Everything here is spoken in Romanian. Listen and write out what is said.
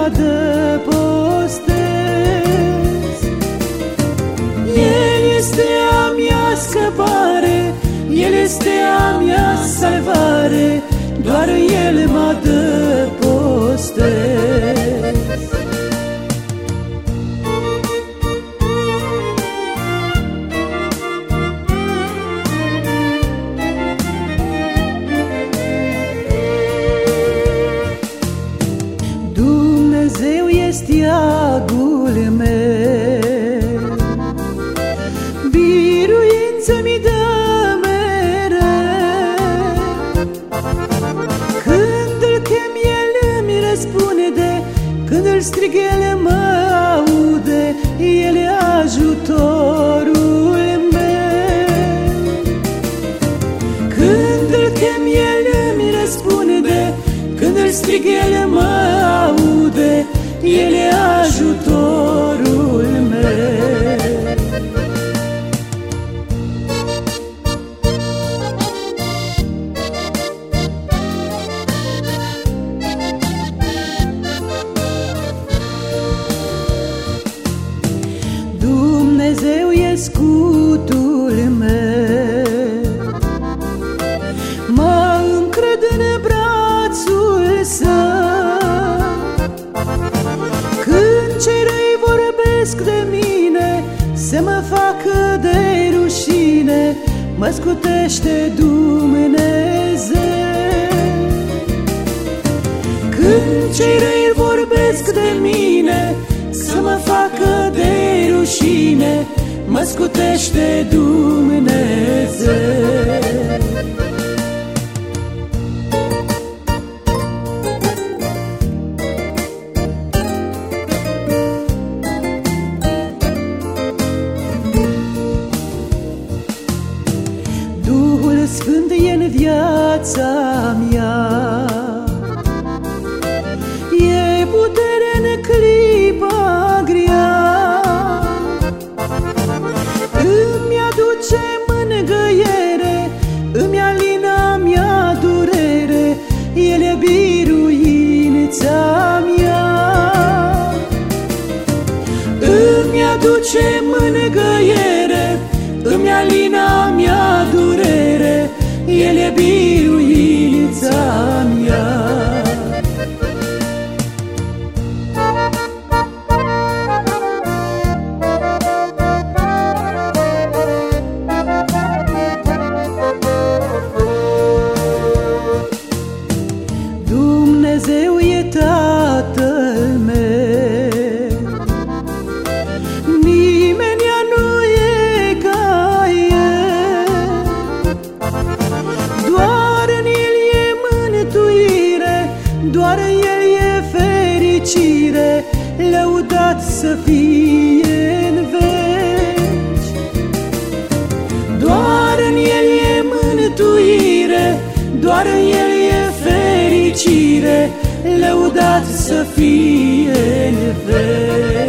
adăpostesc. El este a mea scăpare, El este a mea salvare, doar El mă adăpostesc. Dumnezeu este steagul meu, biruință mi dă mereu. Când îl chem, El îmi răspunde, când îl strig, El mă aude, El e ajutorul meu. Când îl chem, El îmi răspunde, când îl strig, El mă aude, El e ajutorul meu. Dumnezeu e scutul meu, mă încred în brațul Său. Când cei răi vorbesc de mine, să mă facă de rușine, mă scutește Dumnezeu. Când cei răi vorbesc de mine, să mă facă de rușine, mă scutește Dumnezeu. Duhul Sfânt e în viața mea, e putere în clipa grea. Îmi aduce mângâiere, îmi alina mea durere, El e biruința mea. Îmi aduce mângâiere, îmi alina mea durere, El e biruința mea. Dumnezeu e Tatăl meu, nimeni nu e ca El. Doar în El e mântuire, doar în El e fericire, lăudat să fie în veci. Doar în El e mântuire, doar în El e fericire, lăudat să fie în veci.